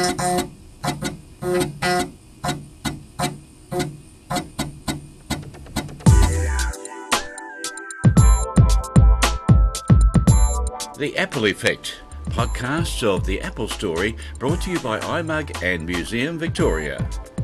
The Apple Effect, podcasts of the Apple story, brought to you by iMug and Museum Victoria.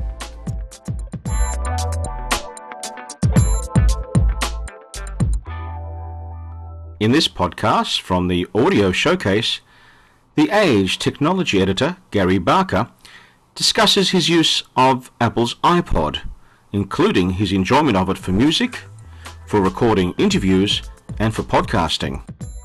In this podcast from the Audio Showcase, The Age technology editor, Gary Barker, discusses his use of Apple's iPod, including his enjoyment of it for music, for recording interviews, and for podcasting.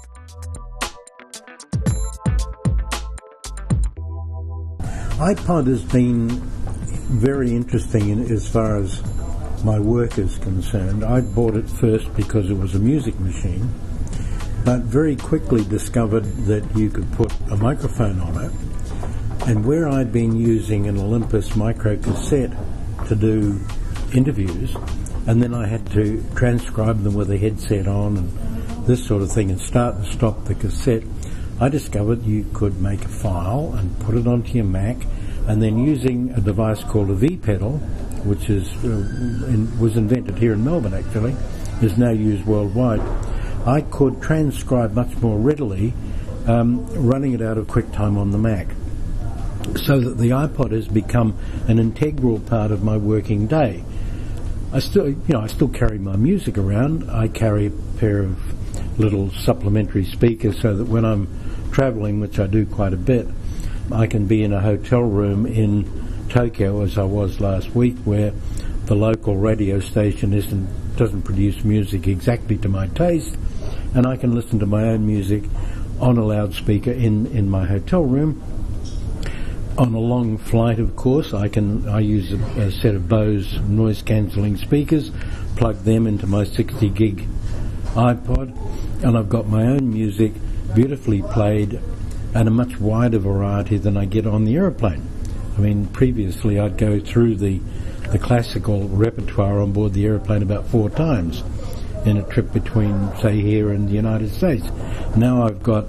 iPod has been very interesting as far as my work is concerned. I bought it first because it was a music machine, but very quickly discovered that you could put a microphone on it. And where I'd been using an Olympus micro cassette to do interviews, and then I had to transcribe them with a headset on and this sort of thing and start and stop the cassette, I discovered you could make a file and put it onto your Mac, and then using a device called a V-pedal, which was invented here in Melbourne actually, is now used worldwide, I could transcribe much more readily running it out of QuickTime on the Mac. So that the iPod has become an integral part of my working day. I still carry my music around. I carry a pair of little supplementary speakers so that when I'm travelling, which I do quite a bit, I can be in a hotel room in Tokyo, as I was last week, where the local radio station doesn't produce music exactly to my taste, and I can listen to my own music on a loudspeaker in my hotel room. On a long flight, of course, I use a set of Bose noise-cancelling speakers, plug them into my 60 gig iPod, and I've got my own music beautifully played and a much wider variety than I get on the aeroplane. I mean, previously I'd go through the classical repertoire on board the aeroplane about 4 times in a trip between, say, here and the United States. Now I've got,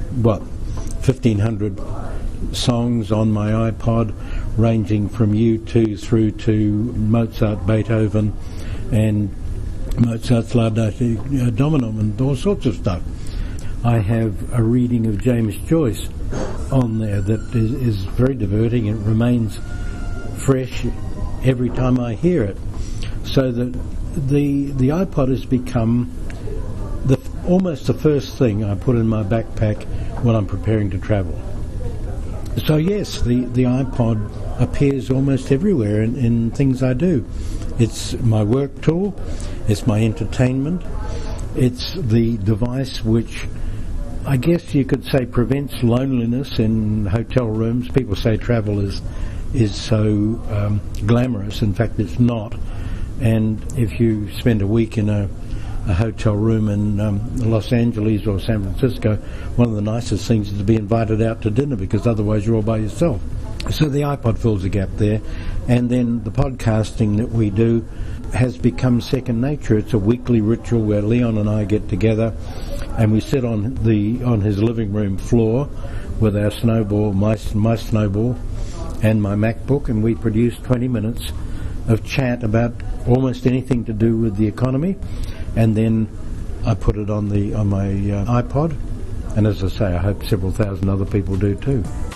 1,500 songs on my iPod, ranging from U2 through to Mozart, Beethoven, and Mozart's Laudate Dominum, and all sorts of stuff. I have a reading of James Joyce on there that is very diverting and remains fresh every time I hear it. So that the iPod has become almost the first thing I put in my backpack when I'm preparing to travel. So yes, the iPod appears almost everywhere in things I do. It's my work tool, it's my entertainment, it's the device which I guess you could say prevents loneliness in hotel rooms. People say travel is so glamorous. In fact, it's not. And if you spend a week in a hotel room in Los Angeles or San Francisco, one of the nicest things is to be invited out to dinner, because otherwise you're all by yourself. So the iPod fills a gap there. And then the podcasting that we do has become second nature. It's a weekly ritual where Leon and I get together and we sit on his living room floor with our snowball, my snowball and my MacBook, and we produce 20 minutes of chat about almost anything to do with the economy, and then I put it on my iPod, and as I say, I hope several thousand other people do too.